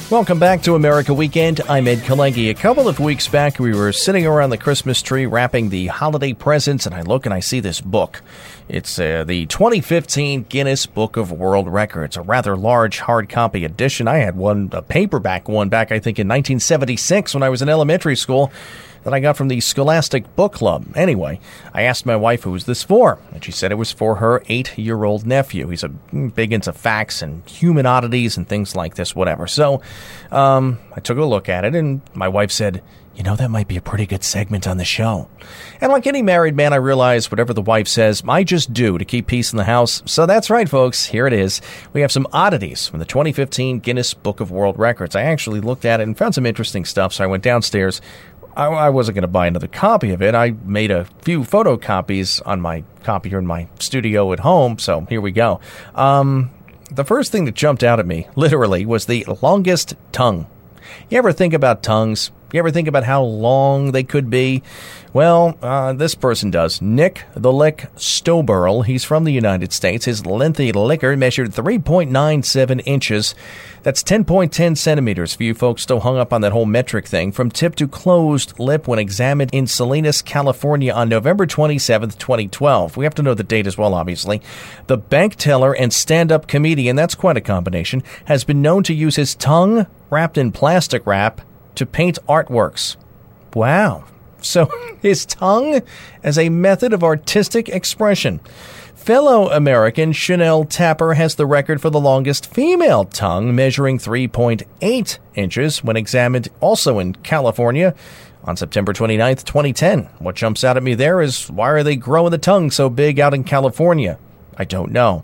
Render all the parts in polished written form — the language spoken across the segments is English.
Welcome back to America Weekend. I'm Ed Kalengi. A couple of weeks back, we were sitting around the Christmas tree wrapping the holiday presents, and I look and I see this book. It's the 2015 Guinness Book of World Records, a rather large hard copy edition. I had one, a paperback one, back I think in 1976 when I was in elementary school, that I got from the Scholastic Book Club. Anyway, I asked my wife who was this for, and she said it was for her 8-year-old nephew. He's big into facts and human oddities and things like this, whatever. So I took a look at it, and my wife said, you know, that might be a pretty good segment on the show. And like any married man, I realize whatever the wife says, I just do to keep peace in the house. So that's right, folks. Here it is. We have some oddities from the 2015 Guinness Book of World Records. I actually looked at it and found some interesting stuff, so I went downstairs. I wasn't going to buy another copy of it. I made a few photocopies on my copier in my studio at home, so here we go. The first thing that jumped out at me, literally, was the longest tongue. You ever think about tongues? You ever think about how long they could be? Well, this person does. Nick the Lick Stoberl. He's from the United States. His lengthy liquor measured 3.97 inches. That's 10.10 centimeters for you folks still hung up on that whole metric thing. From tip to closed lip when examined in Salinas, California on November 27th, 2012. We have to know the date as well, obviously. The bank teller and stand-up comedian, that's quite a combination, has been known to use his tongue wrapped in plastic wrap to paint artworks. Wow. So his tongue as a method of artistic expression. Fellow American Chanel Tapper has the record for the longest female tongue, measuring 3.8 inches when examined also in California on September 29th, 2010. What jumps out at me there is, why are they growing the tongue so big out in California? I don't know.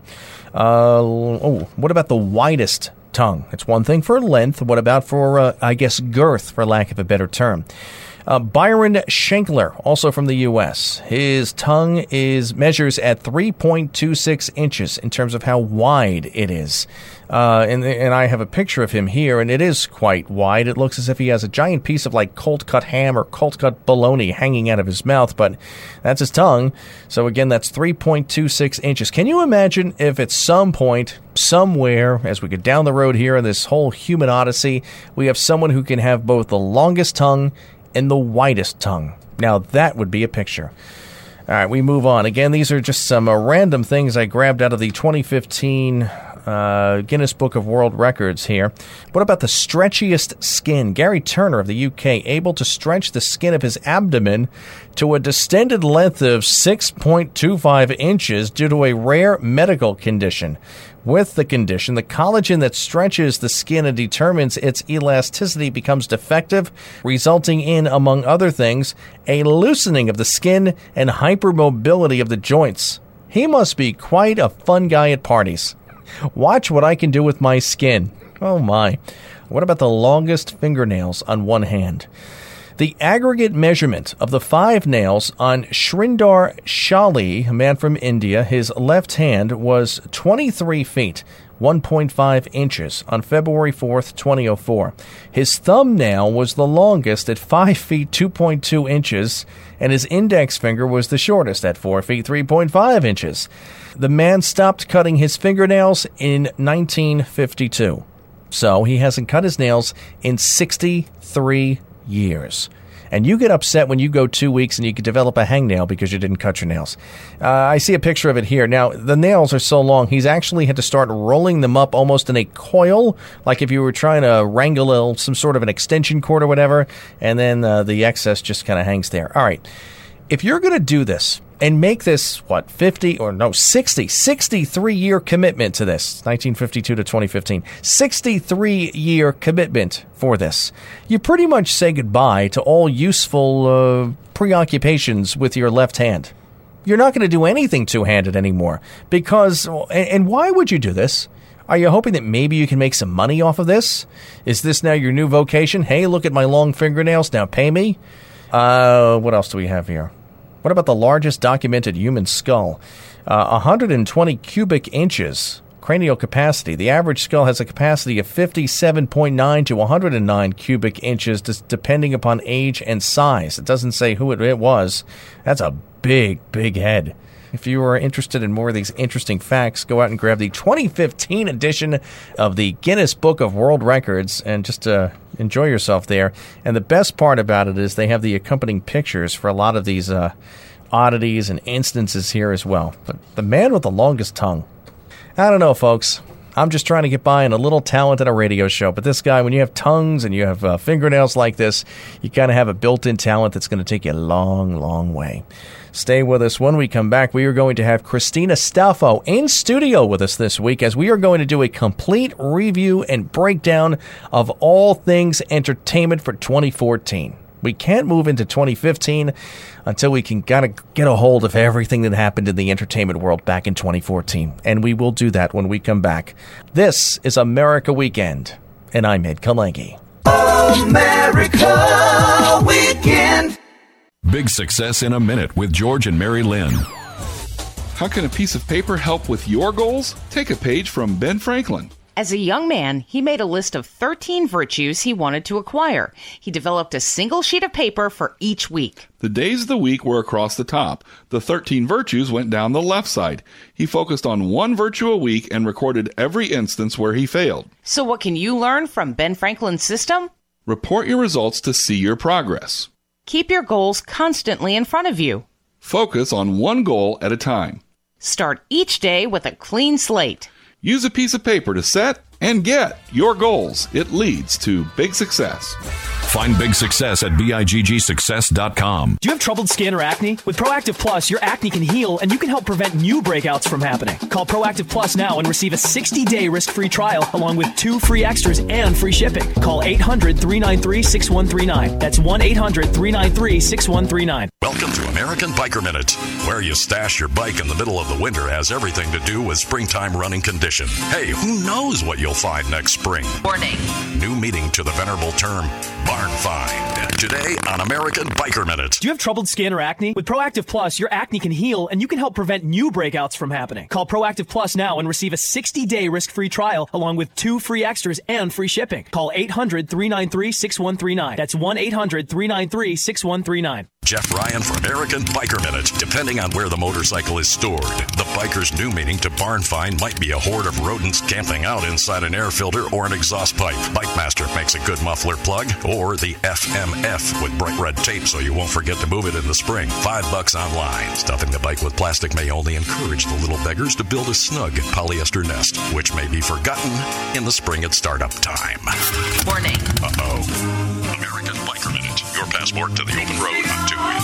What about the widest tongue? It's one thing for length. What about for, girth, for lack of a better term? Byron Schenkler, also from the U.S. His tongue measures at 3.26 inches in terms of how wide it is. And I have a picture of him here, and it is quite wide. It looks as if he has a giant piece of like cold-cut ham or cold-cut bologna hanging out of his mouth, but that's his tongue. So again, that's 3.26 inches. Can you imagine if at some point, somewhere, as we get down the road here in this whole human odyssey, we have someone who can have both the longest tongue and the widest tongue? Now, that would be a picture. All right, we move on. Again, these are just some random things I grabbed out of the 2015 Guinness Book of World Records here. What about the stretchiest skin? Gary Turner of the UK, able to stretch the skin of his abdomen to a distended length of 6.25 inches due to a rare medical condition. With the condition, the collagen that stretches the skin and determines its elasticity becomes defective, resulting in, among other things, a loosening of the skin and hypermobility of the joints. He must be quite a fun guy at parties. Watch what I can do with my skin. Oh my. What about the longest fingernails on one hand? The aggregate measurement of the 5 nails on Shrindar Shali, a man from India, his left hand, was 23 feet, 1.5 inches on February 4th, 2004. His thumbnail was the longest at 5 feet, 2.2 inches, and his index finger was the shortest at 4 feet, 3.5 inches. The man stopped cutting his fingernails in 1952. So he hasn't cut his nails in 63 years. And you get upset when you go 2 weeks and you can develop a hangnail because you didn't cut your nails. I see a picture of it here. Now, the nails are so long, he's actually had to start rolling them up almost in a coil, like if you were trying to wrangle some sort of an extension cord or whatever, and then the excess just kind of hangs there. All right. If you're going to do this and make this, 63-year commitment to this, 1952 to 2015, 63-year commitment for this, you pretty much say goodbye to all useful preoccupations with your left hand. You're not going to do anything two-handed anymore because, and why would you do this? Are you hoping that maybe you can make some money off of this? Is this now your new vocation? Hey, look at my long fingernails, now pay me? What else do we have here? What about the largest documented human skull? 120 cubic inches cranial capacity. The average skull has a capacity of 57.9 to 109 cubic inches, depending upon age and size. It doesn't say who it was. That's a big, big head. if you are interested in more of these interesting facts, go out and grab the 2015 edition of the Guinness Book of World Records and just enjoy yourself there. And the best part about it is they have the accompanying pictures for a lot of these oddities and instances here as well. But the man with the longest tongue. I don't know, folks. I'm just trying to get by on a little talent at a radio show. But this guy, when you have tongues and you have fingernails like this, you kind of have a built-in talent that's going to take you a long, long way. Stay with us. When we come back, we are going to have Christina Stalfo in studio with us this week as we are going to do a complete review and breakdown of all things entertainment for 2014. We can't move into 2015 until we can get a hold of everything that happened in the entertainment world back in 2014. And we will do that when we come back. This is America Weekend, and I'm Ed Kalengi. America Weekend. Big Success in a Minute with George and Mary Lynn. How can a piece of paper help with your goals? Take a page from Ben Franklin. As a young man, he made a list of 13 virtues he wanted to acquire. He developed a single sheet of paper for each week. The days of the week were across the top. The 13 virtues went down the left side. He focused on one virtue a week and recorded every instance where he failed. So what can you learn from Ben Franklin's system? Report your results to see your progress. Keep your goals constantly in front of you. Focus on one goal at a time. Start each day with a clean slate. Use a piece of paper to set and get your goals. It leads to big success. Find Big Success at BIGGsuccess.com. Do you have troubled skin or acne? With Proactive Plus, your acne can heal and you can help prevent new breakouts from happening. Call Proactive Plus now and receive a 60-day risk-free trial along with 2 free extras and free shipping. Call 800-393-6139. That's 1-800-393-6139. Welcome to American Biker Minute. Where you stash your bike in the middle of the winter has everything to do with springtime running condition. Hey, who knows what you'll find next spring? Warning. New meaning to the venerable term barn find. Today on American Biker Minute. Do you have troubled skin or acne? With Proactive Plus, your acne can heal and you can help prevent new breakouts from happening. Call Proactive Plus now and receive a 60-day risk-free trial along with 2 free extras and free shipping. Call 800-393-6139. That's 1-800-393-6139. Jeff Ryan for American Biker Minute. Depending on where the motorcycle is stored, the biker's new meaning to barn find might be a horde of rodents camping out inside an air filter or an exhaust pipe. Bike Master makes a good muffler plug, or the FMF with bright red tape so you won't forget to move it in the spring. $5 online. Stuffing the bike with plastic may only encourage the little beggars to build a snug polyester nest, which may be forgotten in the spring at startup time. Warning. Uh-oh. American Biker Minute. Your passport to the open road on 2 wheels.